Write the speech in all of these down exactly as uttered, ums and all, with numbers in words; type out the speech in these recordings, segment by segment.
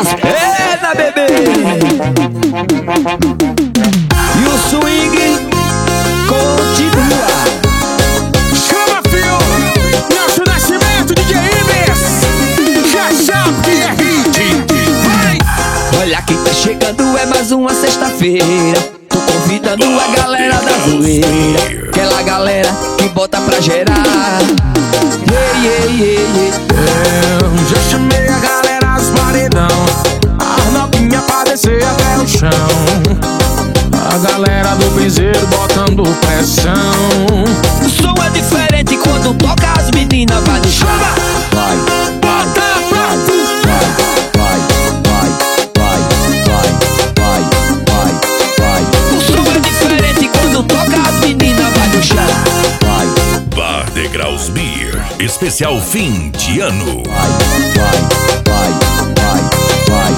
das pernas, bebê. E o swing continua. Chama, fio! Nelson Nascimento, D J Ives! Já sabe que é hit! Vai! Olha quem tá chegando, é mais uma sexta-feira. Tô convidando a galera da zoeira, aquela galera que bota pra gerar. Yeah, yeah, yeah, yeah. Eu já chamei a galera dos paredão, as novinhas pra descer até o chão, a galera do piseiro botando pressão. O som é diferente quando toca, as meninas vai no chão. Vai, bota pra tu! Vai, vai, vai, vai, vai, vai, vai, vai. O som é diferente quando toca, as meninas vai no chão. Vai, Bar Degraus Beer, especial fim de ano. vai, vai, vai, vai, vai,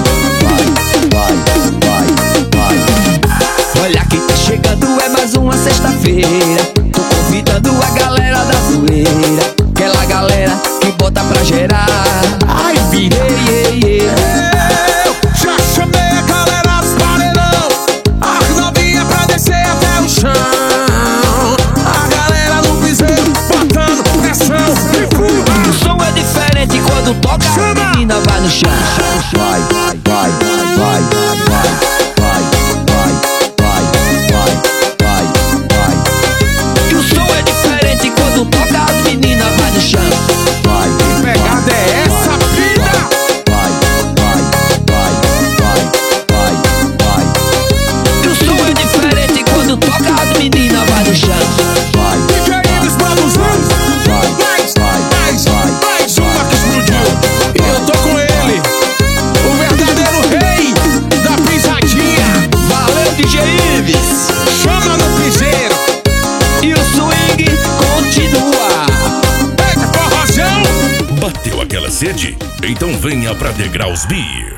vai, vai, vai, vai. Olha quem tá chegando, é mais uma sexta-feira. Tô convidando a galera da zoeira, aquela galera que bota pra gerar. Ai, vida! Yeah, yeah, yeah. Eu já chamei a galera dos paredão, as novinhas pra descer até o chão, a galera do piseiro botando pressão. O som é diferente quando toca, a menina vai no chão. Vai, vai, vai, vai, vai, vai, vai, vai, vai, vai, vai. E o som é diferente quando toca, as meninas vai no chão. Vai, que pegada é essa, vida? Vai, vai, vai, vai, vai, vai, E o som é diferente quando toca, as meninas vai no chão. vai. D J Ives produzindo. Vai, mais, mais, mais uma que explodiu. E eu tô com ele, o verdadeiro rei da pisadinha. Valeu, D J Ives. Chama no piseiro. E o swing continua. Pega forrozão. Bateu aquela sede? Então venha pra Degraus Beer.